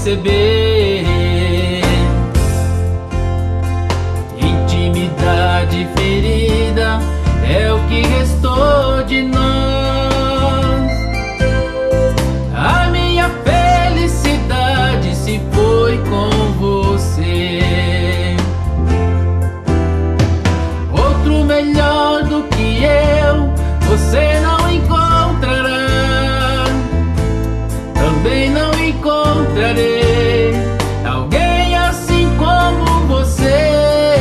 perceber. Intimidade ferida é o que restou de nós. A minha felicidade se foi com você. Outro melhor do que eu você não encontrará. Também não encontrarei alguém assim como você.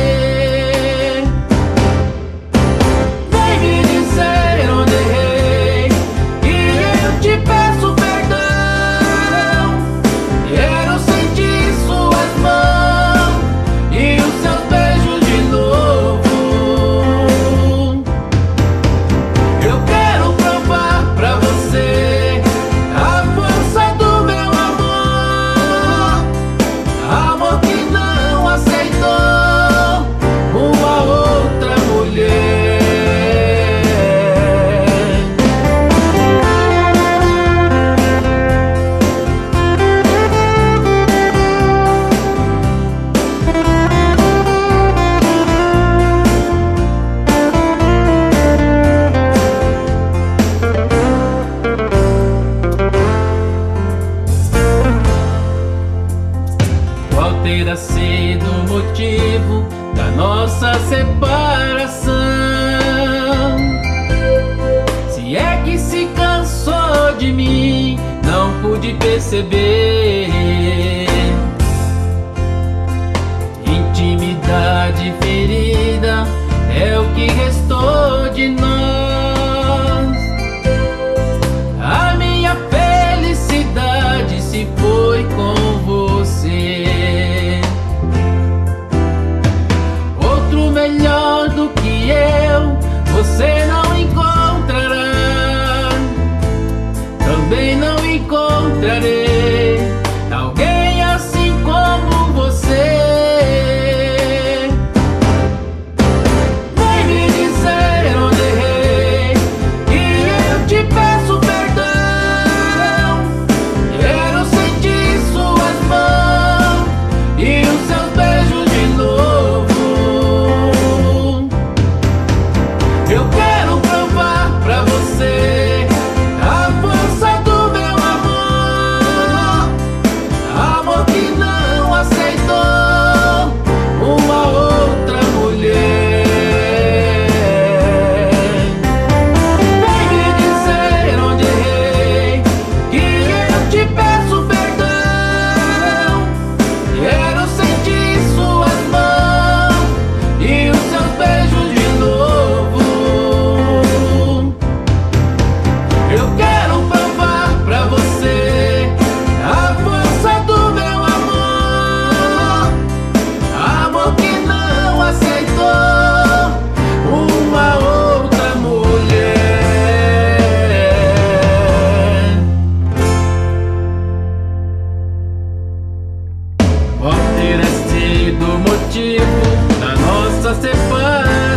Vem me dizer onde errei e eu te peço perdão. Quero sentir suas mãos e os seus beijos de novo. Eu quero provar pra você a força do meu amor. Amor que não aceitou uma outra mulher. Qual terá sido o motivo da nossa separação? Se é que se cansou de mim, não pude perceber. Intimidade ferida é o que restou de nós. A minha felicidade se foi com você. Outro melhor do que eu você não encontrará. Também não encontrarei alguém assim como você. Vem me dizer onde errei e eu te peço perdão. Quero sentir suas mãos e os seus beijos de novo. Eu quero provar pra você a força do meu amor. Amor que não aceitou uma outra mulher. Vem me dizer onde errei que eu te peço perdão. Quero sentir suas mãos e os seus beijos de novo. Eu quero provar pra você a força do meu amor. Amor que não aceitou uma outra mulher. Qual terá sido o motivo da nossa separação?